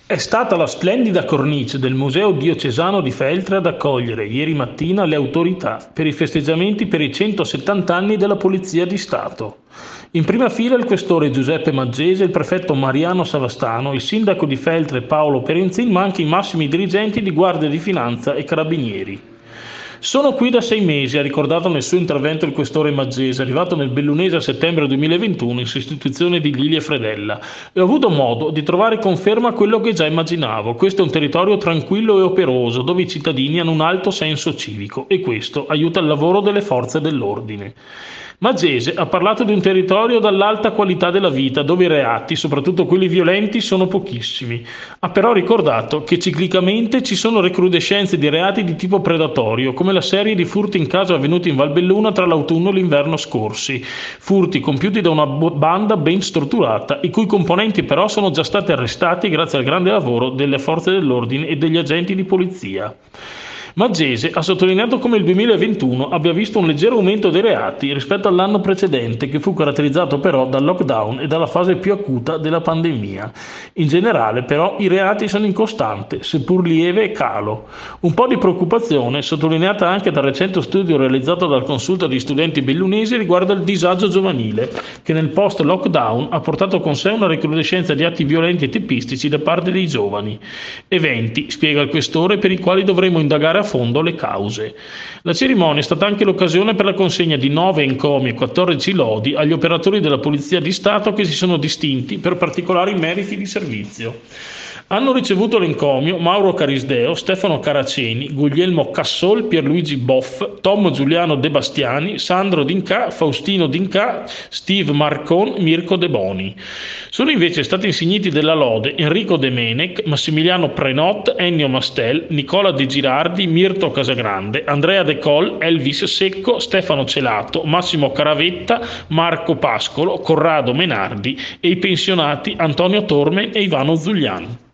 È stata la splendida cornice del Museo Diocesano di Feltre ad accogliere ieri mattina le autorità per i festeggiamenti per i 170 anni della Polizia di Stato. In prima fila il questore Giuseppe Maggese, il prefetto Mariano Savastano, il sindaco di Feltre Paolo Perenzin, ma anche i massimi dirigenti di Guardia di Finanza e Carabinieri. Sono qui da 6 mesi, ha ricordato nel suo intervento il questore Maggese, arrivato nel Bellunese a settembre 2021 in sostituzione di Lilia Fredella, e ho avuto modo di trovare conferma a quello che già immaginavo. Questo è un territorio tranquillo e operoso, dove i cittadini hanno un alto senso civico e questo aiuta il lavoro delle forze dell'ordine. Maggese ha parlato di un territorio dall'alta qualità della vita, dove i reati, soprattutto quelli violenti, sono pochissimi. Ha però ricordato che ciclicamente ci sono recrudescenze di reati di tipo predatorio, come la serie di furti in casa avvenuti in Valbelluna tra l'autunno e l'inverno scorsi. Furti compiuti da una banda ben strutturata, i cui componenti però sono già stati arrestati grazie al grande lavoro delle forze dell'ordine e degli agenti di polizia. Maggese ha sottolineato come il 2021 abbia visto un leggero aumento dei reati rispetto all'anno precedente, che fu caratterizzato però dal lockdown e dalla fase più acuta della pandemia. In generale, però, i reati sono in costante, seppur lieve, calo. Un po' di preoccupazione, sottolineata anche dal recente studio realizzato dal Consulta di Studenti Bellunesi, riguarda il disagio giovanile, che nel post-lockdown ha portato con sé una recrudescenza di atti violenti e teppistici da parte dei giovani. Eventi, spiega il questore, per i quali dovremo indagare a fondo le cause. La cerimonia è stata anche l'occasione per la consegna di 9 encomi e 14 lodi agli operatori della Polizia di Stato che si sono distinti per particolari meriti di servizio. Hanno ricevuto l'encomio Mauro Carisdeo, Stefano Caraceni, Guglielmo Cassol, Pierluigi Boff, Tom Giuliano De Bastiani, Sandro D'Inca, Faustino D'Inca, Steve Marcon, Mirko De Boni. Sono invece stati insigniti della lode Enrico De Menec, Massimiliano Prenot, Ennio Mastel, Nicola De Girardi, Mirto Casagrande, Andrea De Col, Elvis Secco, Stefano Celato, Massimo Caravetta, Marco Pascolo, Corrado Menardi e i pensionati Antonio Torme e Ivano Zuglian.